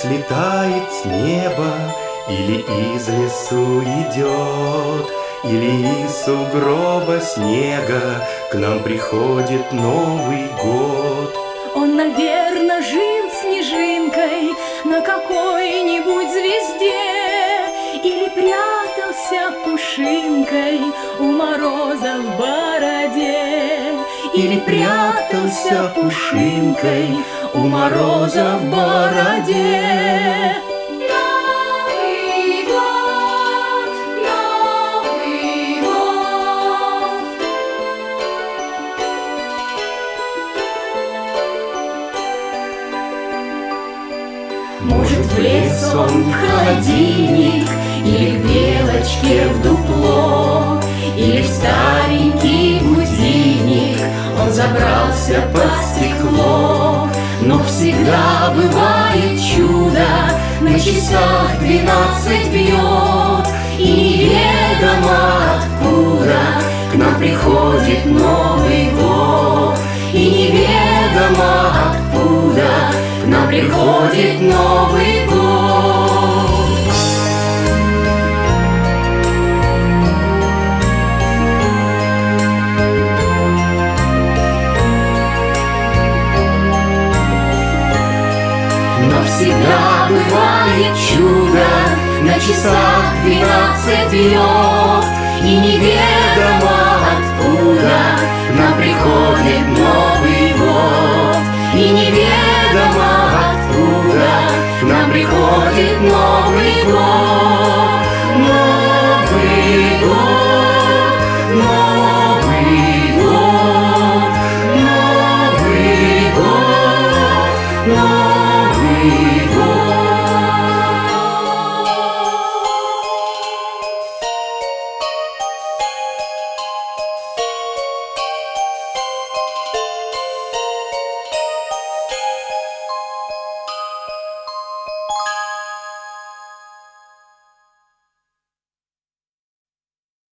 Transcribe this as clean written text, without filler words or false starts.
слетает с неба, или из лесу идет, или из сугроба снега к нам приходит Новый год. Он, наверно, жил снежинкой на какой-нибудь звезде, или прятался пушинкой у мороза в бороде, или прятался пушинкой у мороза в бороде. Новый год, Новый год. Может, в лес он в холодильник, или к белочке в дупло, или в старенький будильник он забрался под стекло. Но всегда бывает чудо, на часах 12 бьет, и неведомо откуда к нам приходит Новый год. И неведомо откуда к нам приходит Новый год. Но всегда бывает чудо, на часах 12 бьет, и неведомо откуда к нам приходит Новый год. И неведомо откуда к нам приходит Новый год. Новый год.